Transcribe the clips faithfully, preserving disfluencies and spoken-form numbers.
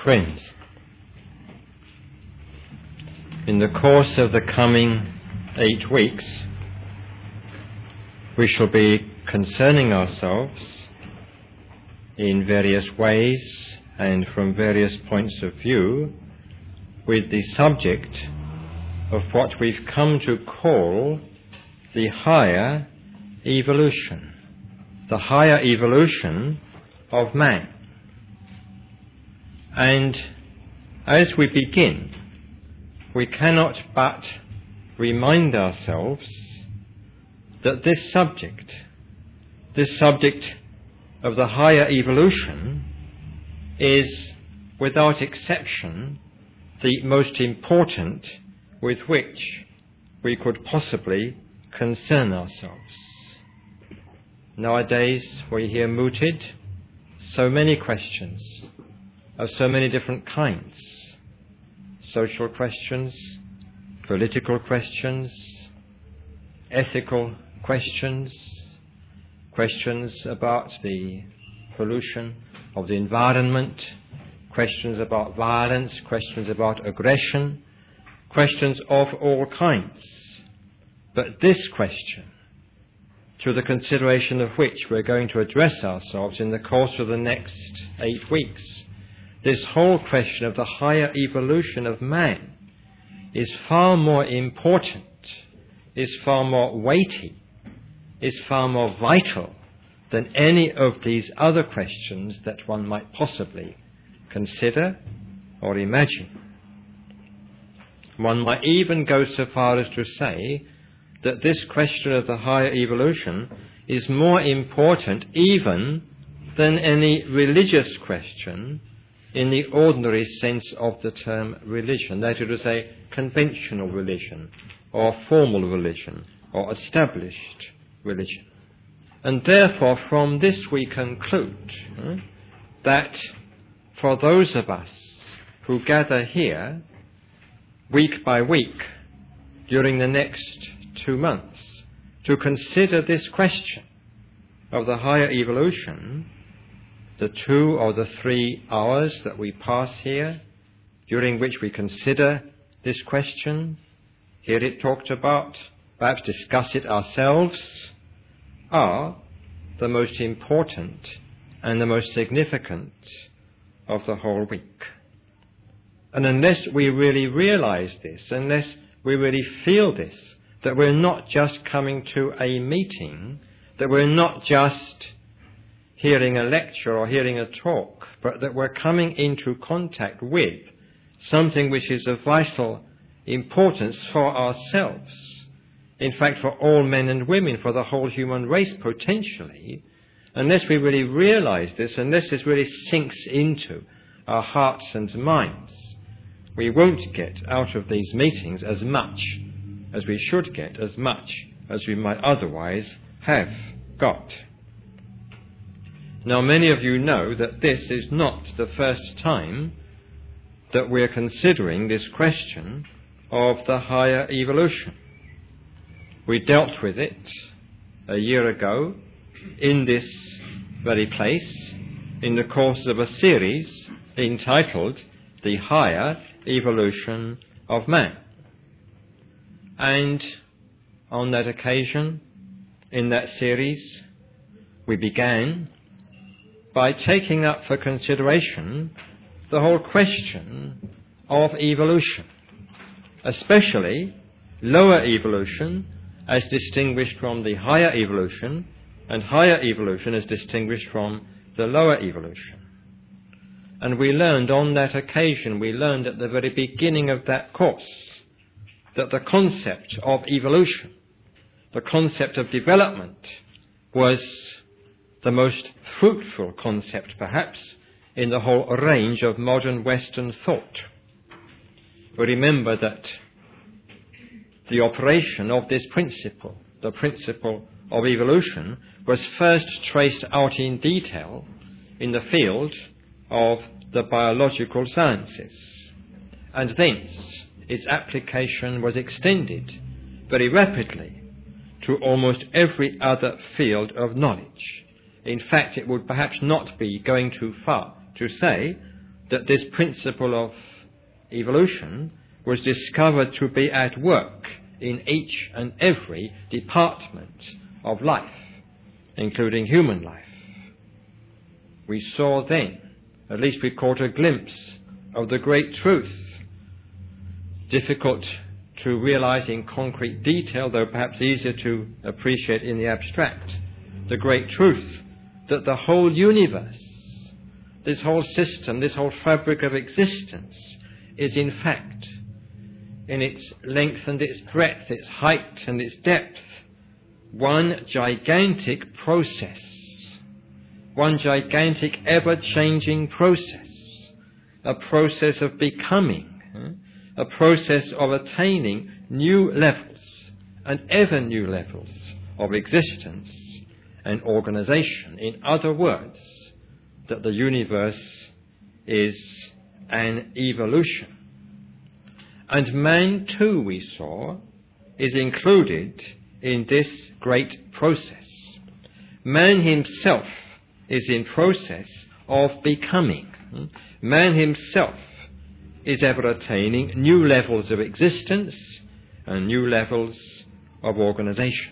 Friends, in the course of the coming eight weeks, we shall be concerning ourselves in various ways and from various points of view with the subject of what we've come to call the higher evolution, the higher evolution of man. And as we begin, we cannot but remind ourselves that this subject, this subject of the higher evolution, is without exception the most important with which we could possibly concern ourselves. Nowadays we hear mooted so many questions of so many different kinds: social questions, political questions, ethical questions, questions about the pollution of the environment, questions about violence, questions about aggression, questions of all kinds. But this question, to the consideration of which we're going to address ourselves in the course of the next eight weeks, this whole question of the higher evolution of man is far more important, is far more weighty, is far more vital than any of these other questions that one might possibly consider or imagine. One might even go so far as to say that this question of the higher evolution is more important even than any religious question in the ordinary sense of the term religion, that is to say, conventional religion, or formal religion, or established religion. And therefore, from this we conclude uh, that for those of us who gather here week by week during the next two months to consider this question of the higher evolution, the two or the three hours that we pass here, during which we consider this question, hear it talked about, perhaps discuss it ourselves, are the most important and the most significant of the whole week. And unless we really realize this, unless we really feel this, that we're not just coming to a meeting, that we're not just hearing a lecture or hearing a talk, but that we're coming into contact with something which is of vital importance for ourselves, in fact for all men and women, for the whole human race potentially, unless we really realize this, unless this really sinks into our hearts and minds, we won't get out of these meetings as much as we should get, as much as we might otherwise have got. Now, many of you know that this is not the first time that we're considering this question of the higher evolution. We dealt with it a year ago in this very place in the course of a series entitled The Higher Evolution of Man. And on that occasion, in that series, we began by taking up for consideration the whole question of evolution, especially lower evolution as distinguished from the higher evolution, and higher evolution as distinguished from the lower evolution. And we learned on that occasion, we learned at the very beginning of that course, that the concept of evolution, the concept of development, was the most fruitful concept, perhaps, in the whole range of modern Western thought. We remember that the operation of this principle, the principle of evolution, was first traced out in detail in the field of the biological sciences, and thence its application was extended very rapidly to almost every other field of knowledge. In fact, it would perhaps not be going too far to say that this principle of evolution was discovered to be at work in each and every department of life, including human life. We saw then, at least we caught a glimpse of the great truth, difficult to realize in concrete detail, though perhaps easier to appreciate in the abstract, the great truth that the whole universe, this whole system, this whole fabric of existence is in fact, in its length and its breadth, its height and its depth, one gigantic process, one gigantic ever-changing process, a process of becoming, a process of attaining new levels and ever new levels of existence and organization. In other words, that the universe is an evolution. And man too, we saw, is included in this great process. Man himself is in process of becoming. Man himself is ever attaining new levels of existence and new levels of organization.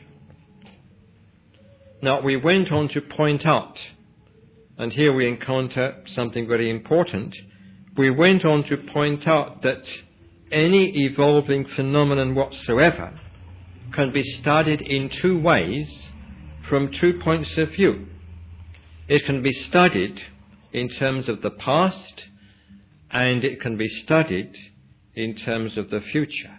Now, we went on to point out, and here we encounter something very important, we went on to point out that any evolving phenomenon whatsoever can be studied in two ways from two points of view. It can be studied in terms of the past, and it can be studied in terms of the future.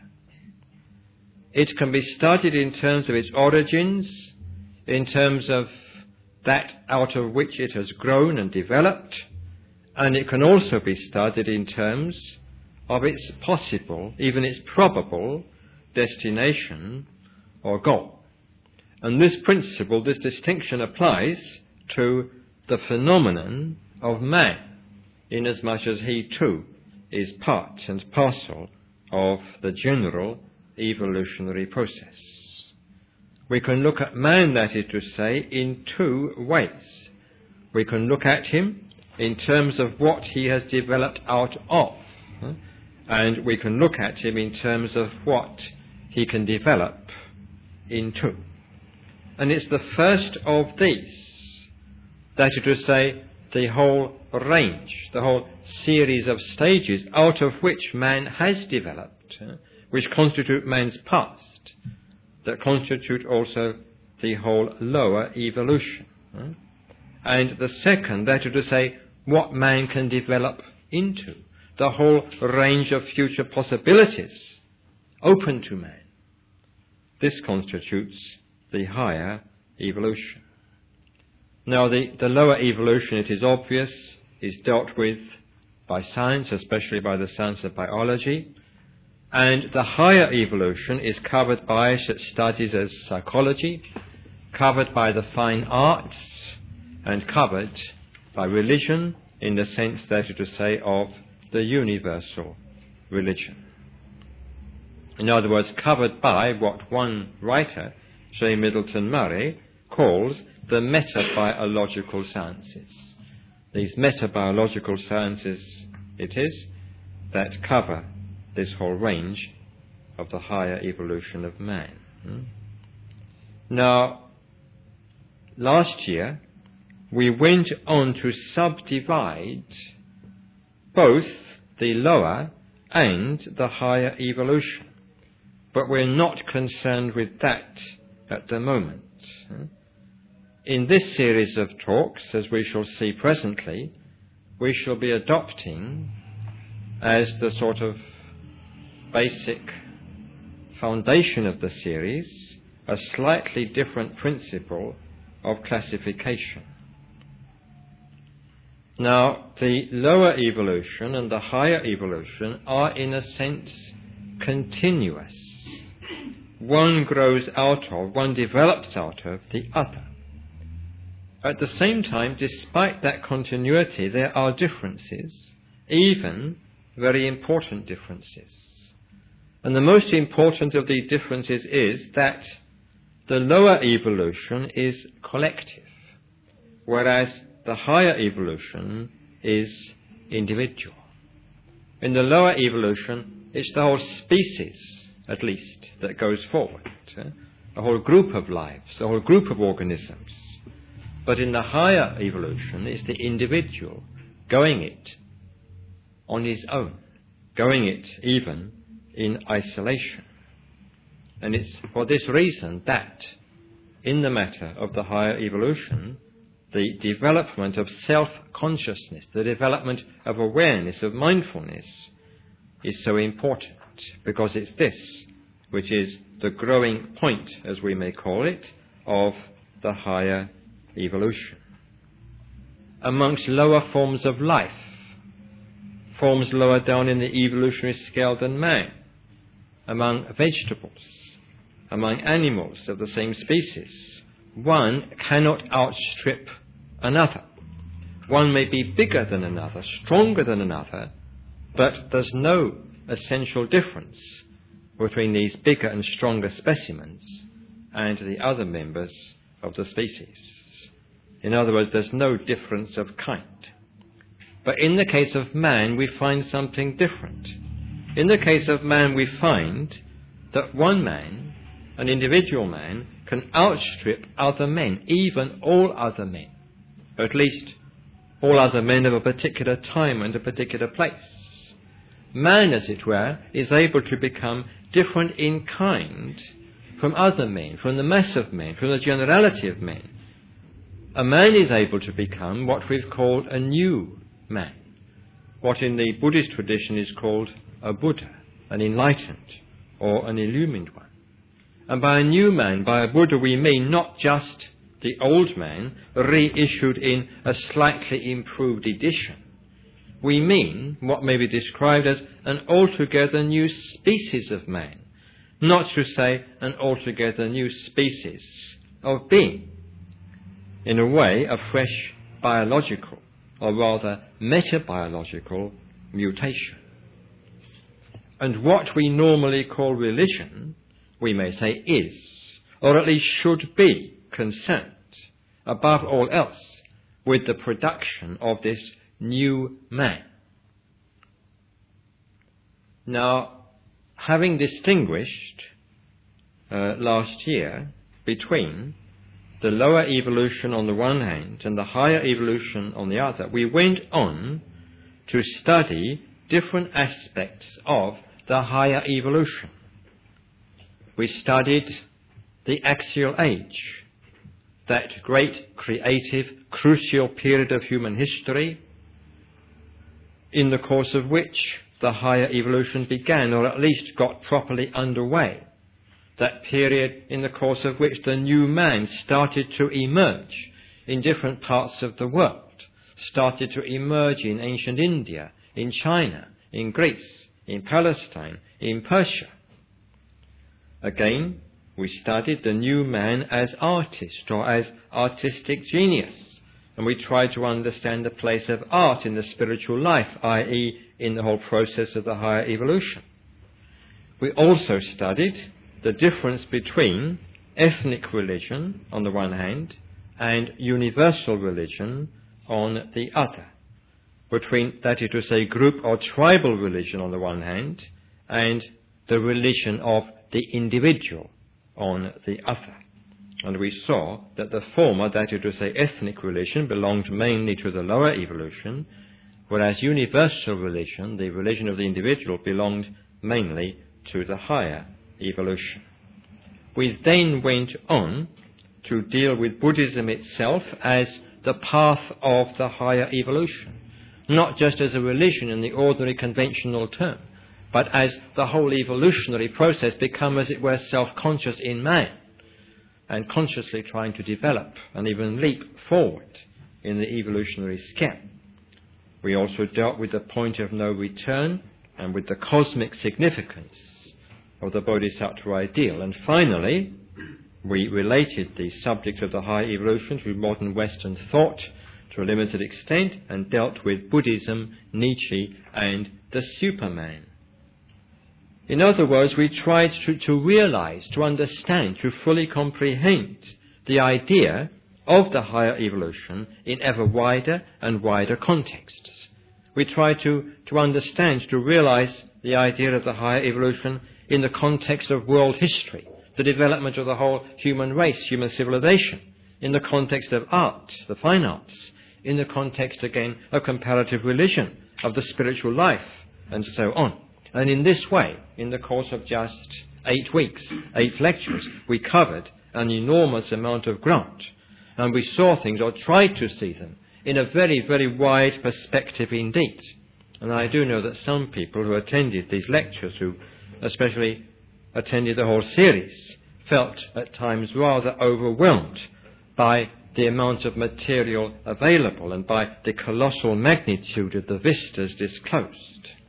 It can be studied in terms of its origins, in terms of that out of which it has grown and developed, and it can also be studied in terms of its possible, even its probable, destination or goal. And this principle, this distinction applies to the phenomenon of man, inasmuch as he too is part and parcel of the general evolutionary process. We can look at man, that is to say, in two ways. We can look at him in terms of what he has developed out of, and we can look at him in terms of what he can develop into. And it's the first of these, that is to say, the whole range, the whole series of stages out of which man has developed, which constitute man's past, that constitute also the whole lower evolution. And the second, that is to say, what man can develop into, the whole range of future possibilities open to man. This constitutes the higher evolution. Now, the, the lower evolution, it is obvious, is dealt with by science, especially by the science of biology, and the higher evolution is covered by such studies as psychology, covered by the fine arts, and covered by religion in the sense, that is to say, of the universal religion. In other words, covered by what one writer, J. Middleton Murray, calls the metabiological sciences. These metabiological sciences it is that cover this whole range of the higher evolution of man. Hmm? Now, last year we went on to subdivide both the lower and the higher evolution, but we're not concerned with that at the moment. In this series of talks, as we shall see presently, we shall be adopting as the sort of basic foundation of the series a slightly different principle of classification. Now, the lower evolution and the higher evolution are in a sense continuous. One grows out of, one develops out of the other. At the same time, despite that continuity, there are differences, even very important differences. And the most important of these differences is that the lower evolution is collective, whereas the higher evolution is individual. In the lower evolution, it's the whole species, at least, that goes forward. Eh? A whole group of lives, a whole group of organisms. But in the higher evolution, it's the individual going it on his own, going it even in isolation. And it's for this reason that, in the matter of the higher evolution, the development of self-consciousness, the development of awareness, of mindfulness, is so important, because it's this which is the growing point, as we may call it, of the higher evolution. Amongst lower forms of life, forms lower down in the evolutionary scale than man, among vegetables, among animals of the same species, one cannot outstrip another. One may be bigger than another, stronger than another, but there's no essential difference between these bigger and stronger specimens and the other members of the species. In other words, there's no difference of kind. But in the case of man, we find something different. In the case of man, we find that one man, an individual man, can outstrip other men, even all other men, or at least all other men of a particular time and a particular place. Man, as it were, is able to become different in kind from other men, from the mass of men, from the generality of men. A man is able to become what we've called a new man, what in the Buddhist tradition is called a Buddha, an enlightened or an illumined one. And by a new man, by a Buddha, we mean not just the old man reissued in a slightly improved edition. We mean what may be described as an altogether new species of man, not to say an altogether new species of being. In a way, a fresh biological, or rather metabiological mutation. And what we normally call religion, we may say is, or at least should be, concerned, above all else, with the production of this new man. Now, having distinguished uh, last year between the lower evolution on the one hand and the higher evolution on the other, we went on to study different aspects of the higher evolution. We studied the axial age, that great creative, crucial period of human history, in the course of which the higher evolution began, or at least got properly underway. That period in the course of which the new man started to emerge in different parts of the world, started to emerge in ancient India, in China, in Greece, in Palestine, in Persia. Again, we studied the new man as artist or as artistic genius, and we tried to understand the place of art in the spiritual life, that is in the whole process of the higher evolution. We also studied the difference between ethnic religion on the one hand and universal religion on the other, between, that is to say, group or tribal religion on the one hand and the religion of the individual on the other. And we saw that the former, that is to say, ethnic religion, belonged mainly to the lower evolution, whereas universal religion, the religion of the individual, belonged mainly to the higher evolution. We then went on to deal with Buddhism itself as the path of the higher evolution, not just as a religion in the ordinary conventional term, but as the whole evolutionary process become, as it were, self-conscious in man, and consciously trying to develop and even leap forward in the evolutionary scale. We also dealt with the point of no return and with the cosmic significance of the Bodhisattva ideal. And finally, we related the subject of the high evolution to modern Western thought to a limited extent and dealt with Buddhism, Nietzsche, and the Superman. In other words, we tried to, to realize, to understand, to fully comprehend the idea of the higher evolution in ever wider and wider contexts. We try to, to understand, to realize the idea of the higher evolution in the context of world history, the development of the whole human race, human civilization, in the context of art, the fine arts, in the context, again, of comparative religion, of the spiritual life, and so on. And in this way, in the course of just eight weeks, eight lectures, we covered an enormous amount of ground. And we saw things, or tried to see them, in a very, very wide perspective indeed. And I do know that some people who attended these lectures, who especially attended the whole series, felt at times rather overwhelmed by the amount of material available and by the colossal magnitude of the vistas disclosed.